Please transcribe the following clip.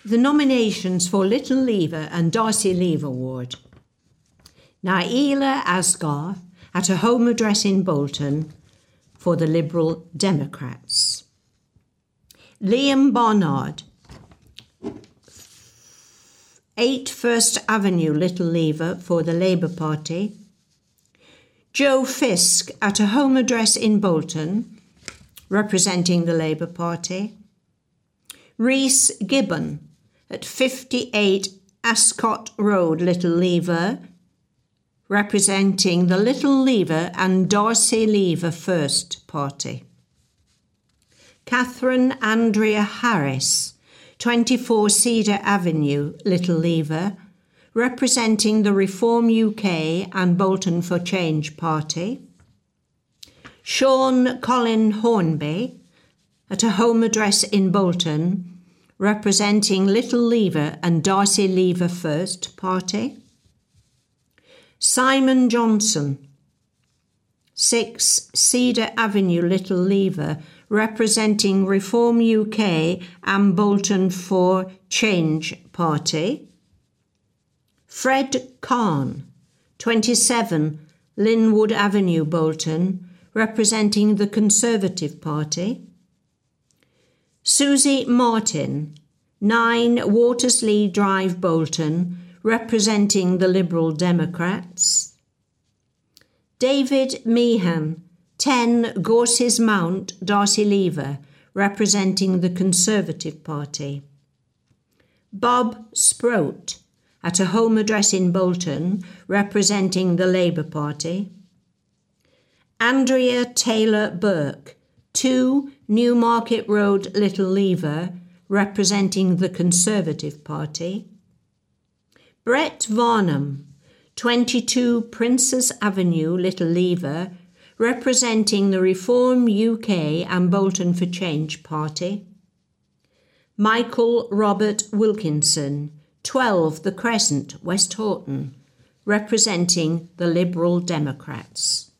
The nominations for Little Lever and Darcy Lever Ward. Naila Asghar at a home address in Bolton for the Liberal Democrats. Liam Barnard, 8 First Avenue, Little Lever for the Labour Party. Joe Fisk at a home address in Bolton, representing the Labour Party. Rhys Gibbon at 58 Ascot Road, Little Lever, representing the Little Lever and Darcy Lever First Party. Catherine Andrea Harris, 24 Cedar Avenue, Little Lever, representing the Reform UK and Bolton for Change Party. Sean Colin Hornby, at a home address in Bolton, representing Little Lever and Darcy Lever First Party. Simon Johnson, 6 Cedar Avenue, Little Lever, representing Reform UK and Bolton for Change Party. Fred Khan, 27 Linwood Avenue, Bolton, representing the Conservative Party. Susie Martin, 9 Watersley Drive, Bolton, representing the Liberal Democrats. David Meehan, 10 Gorses Mount, Darcy Lever, representing the Conservative Party. Bob Sproat, at a home address in Bolton, representing the Labour Party. Andrea Taylor Burke, 2 Newmarket Road, Little Lever, representing the Conservative Party. Brett Varnum, 22 Princess Avenue, Little Lever, representing the Reform UK and Bolton for Change Party. Michael Robert Wilkinson, 12 The Crescent, West Horton, representing the Liberal Democrats.